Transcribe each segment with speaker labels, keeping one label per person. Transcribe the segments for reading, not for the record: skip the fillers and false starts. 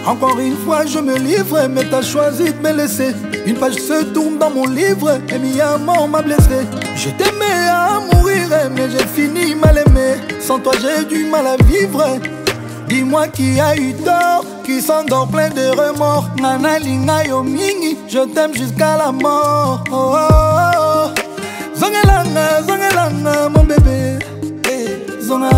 Speaker 1: Encore une fois je me livre, mais t'as choisi de me laisser. Une page se tourne dans mon livre, et mi amour m'a blessé. Je t'aimais à mourir, mais j'ai fini mal aimé. Sans toi j'ai du mal à vivre. Dis-moi qui a eu tort, qui s'endort plein de remords. Nana linga yo mingi, je t'aime jusqu'à la mort. Oh, oh, oh. Zongelanga, zongelanga mon bébé. Zonga.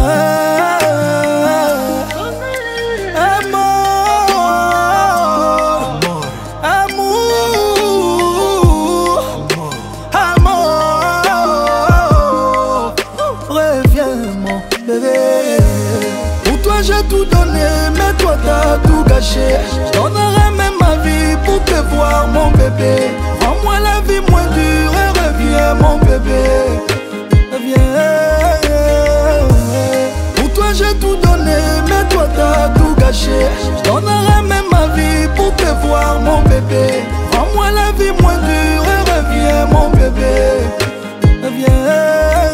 Speaker 1: J'ai tout donné, mais toi t'as tout gâché. Je donnerai même ma vie pour te voir mon bébé. Rends-moi la vie moins dure et reviens mon bébé. Reviens. Pour toi j'ai tout donné, mais toi t'as tout gâché. Je donnerai même ma vie pour te voir mon bébé. Rends-moi la vie moins dure et reviens mon bébé. Reviens.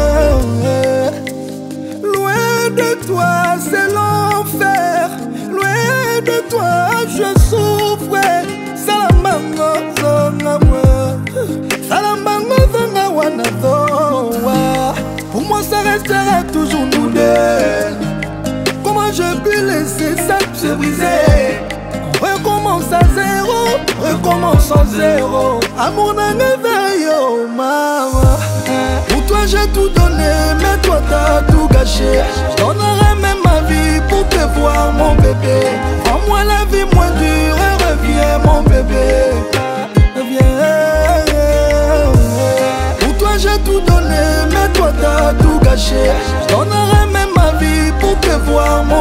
Speaker 1: Loin de toi c'est l'enfer, loin de toi je souffre. Salambango zonga moi, salambango zonga wana zoa. Pour moi ça restera toujours nous deux. Comment je peux laisser ça se briser? On recommence à zéro, recommence à zéro. Amour n'a yo maman. Pour toi j'ai tout donné, mais toi t'as tout gâché. Je donnerai même ma vie pour te voir mon bébé. Rends-moi la vie moins dure et reviens mon bébé. Reviens. Pour toi j'ai tout donné, mais toi t'as tout gâché. Je donnerai même ma vie pour te voir mon